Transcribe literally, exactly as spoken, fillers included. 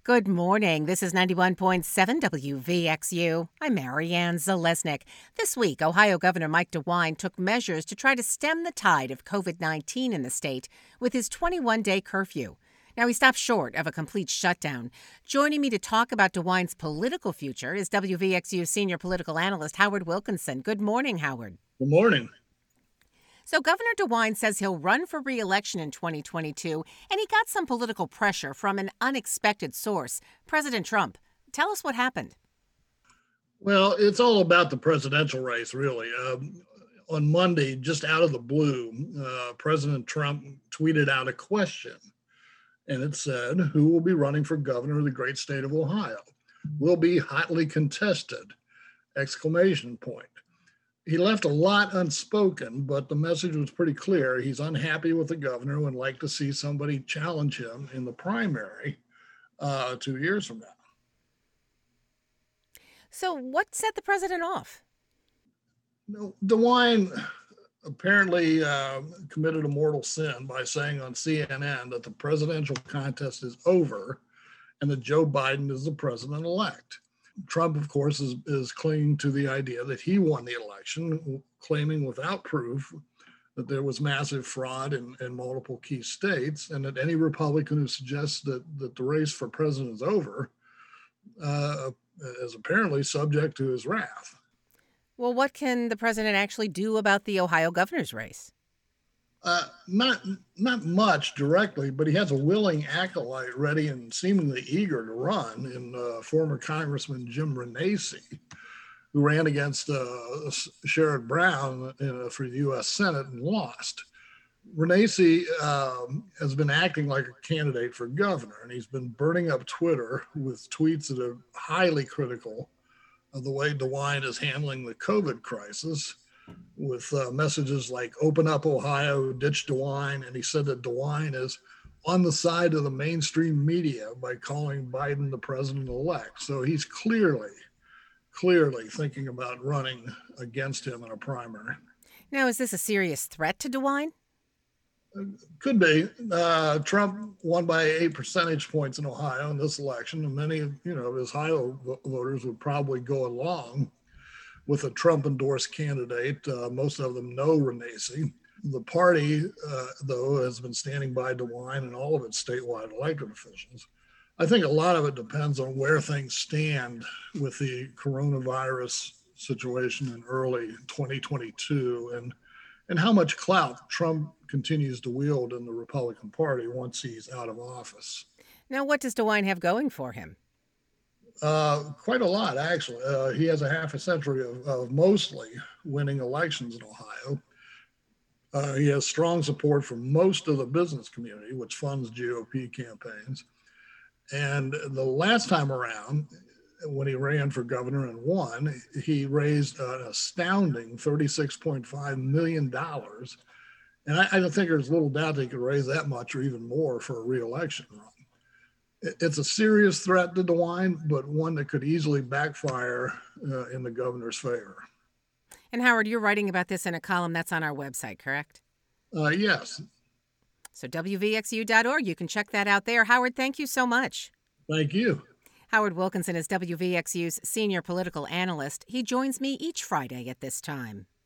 Good morning. This is ninety-one point seven W V X U. I'm Marianne Zalesnik. This week, Ohio Governor Mike DeWine took measures to try to stem the tide of covid nineteen in the state with his twenty-one day curfew. Now, he stopped short of a complete shutdown. Joining me to talk about DeWine's political future is W V X U senior political analyst Howard Wilkinson. Good morning, Howard. Good morning. So Governor DeWine says he'll run for re-election in twenty twenty-two, and he got some political pressure from an unexpected source, President Trump. Tell us what happened. Well, it's all about the presidential race, really. Um, on Monday, just out of the blue, uh, President Trump tweeted out a question, and it said, "Who will be running for governor of the great state of Ohio? Will be hotly contested!" Exclamation point. He left a lot unspoken, but the message was pretty clear. He's unhappy with the governor and would like to see somebody challenge him in the primary uh, two years from now. So what set the president off? No, DeWine apparently uh, committed a mortal sin by saying on C N N that the presidential contest is over and that Joe Biden is the president-elect. Trump, of course, is, is clinging to the idea that he won the election, claiming without proof that there was massive fraud in, in multiple key states, and that any Republican who suggests that, that the race for president is over uh, is apparently subject to his wrath. Well, what can the president actually do about the Ohio governor's race? Uh, not not much directly, but he has a willing acolyte ready and seemingly eager to run in uh, former Congressman Jim Renacci, who ran against uh, Sherrod Brown uh, for the U S Senate and lost. Renacci um, has been acting like a candidate for governor, and he's been burning up Twitter with tweets that are highly critical of the way DeWine is handling the COVID crisis, with uh, messages like "Open up Ohio, ditch DeWine," and he said that DeWine is on the side of the mainstream media by calling Biden the president-elect. So he's clearly, clearly thinking about running against him in a primary. Now, is this a serious threat to DeWine? Could be. Uh, Trump won by eight percentage points in Ohio in this election, and many of you know his Ohio voters would probably go along with a Trump-endorsed candidate. Uh, most of them know Renacci. The party, uh, though, has been standing by DeWine and all of its statewide elected officials. I think a lot of it depends on where things stand with the coronavirus situation in early twenty twenty-two and, and how much clout Trump continues to wield in the Republican Party once he's out of office. Now, what does DeWine have going for him? Uh, quite a lot, actually. Uh, he has a half a century of, of mostly winning elections in Ohio. Uh, he has strong support from most of the business community, which funds G O P campaigns. And the last time around, when he ran for governor and won, he raised an astounding thirty-six point five million dollars. And I, I don't think there's little doubt they could raise that much or even more for a re-election run. It's a serious threat to DeWine, but one that could easily backfire uh, in the governor's favor. And Howard, you're writing about this in a column that's on our website, correct? Uh, yes. So W V X U dot org, you can check that out there. Howard, thank you so much. Thank you. Howard Wilkinson is W V X U's senior political analyst. He joins me each Friday at this time.